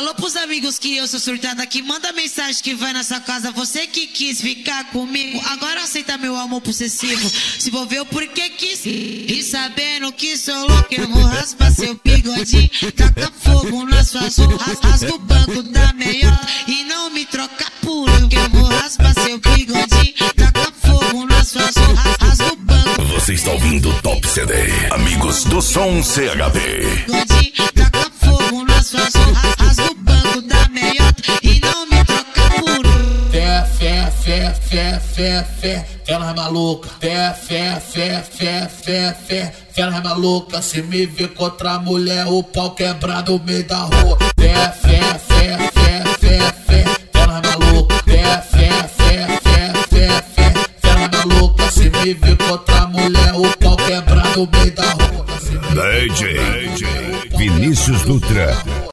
Falou pros amigos que eu sou surtada, que manda mensagem que vai na sua casa. Você que quis ficar comigo, agora aceita meu amor possessivo. Se envolveu porque quis, e sabendo que sou louco, eu vou raspar seu bigodinho, taca fogo nas suas roupas, rasga o banco da meiota e não me troca por eu vou raspar seu bigodinho, taca fogo nas suas roupas, rasga o banco. Você está ouvindo Top CD, amigos do som CHP. Taca fogo nas suas roupas, rasga o banco da meiota e não me troca por fé, ela é maluca. Fé, ela é maluca. Se me ver contra a mulher, o pau quebra no meio da rua. Fé, ela é maluca. Fé, ela é maluca. Se me ver contra a mulher, o pau quebra no meio da rua. DJ Vinícius Dutra.